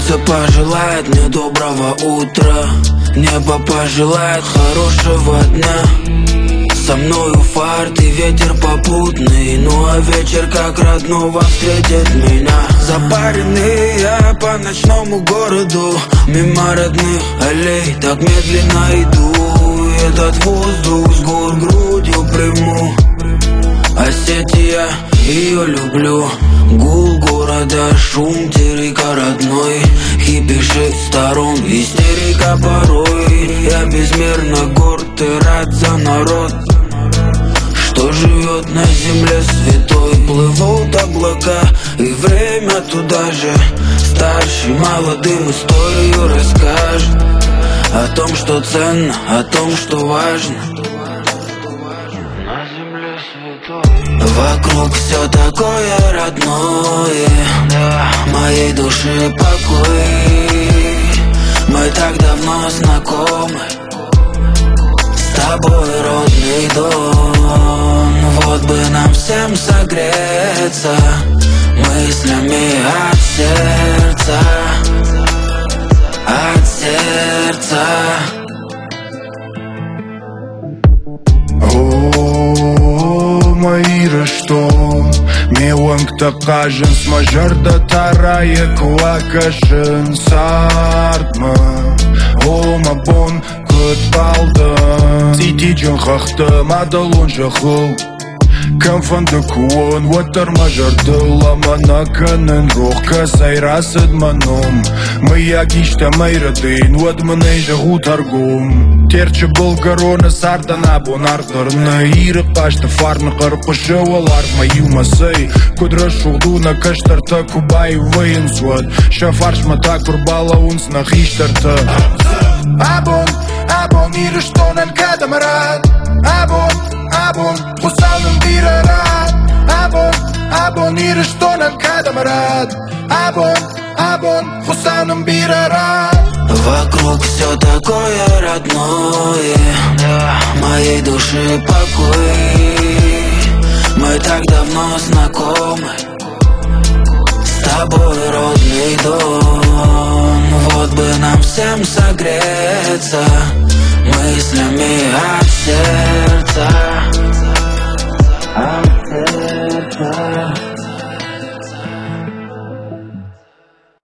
Солнце пожелает мне доброго утра, небо пожелает хорошего дня. Со мною фарт и ветер попутный, ну а вечер как родного встретит меня. Запаренный я по ночному городу, мимо родных аллей так медленно иду. И этот воздух с гор грудью приму. Осетия, ее люблю. Гул города, шум терека родной, хиппи шесть сторон, истерика порой. Я безмерно горд и рад за народ, что живет на земле святой. Плывут облака и время туда же. Старший молодым историю расскажет о том, что ценно, о том, что важно. Вокруг все такое родное, да, моей душе покой. Мы так давно знакомы, с тобой родный дом. Вот бы нам всем согреться мыслями от сердца, от сердца. Что меланкта кажен смажарда тарая квакашен сартма ома бон кыт балды тидижен хахты мадалон жахыл Камфанды куон ватар мажарды ламана канын рохка сайрасыд маном Мыя гишта майрадын вадманай жагу таргум Терчі болгароны сардана бонардырны Иры қашты фарны қырпышы олар маю масай Кудра шуғдуна каштарты кубай вайын суад Шафаршмата курбала унсна хиштарты Абон, иры штонан кадамарад Абон, хусалным бирарад Абон, иры штонан кадамарад Абон, хусалным бирарад Вокруг все такое родное, да, моей душе покой. Мы так давно знакомы, с тобой родный дом. Вот бы нам всем согреться мыслями от сердца.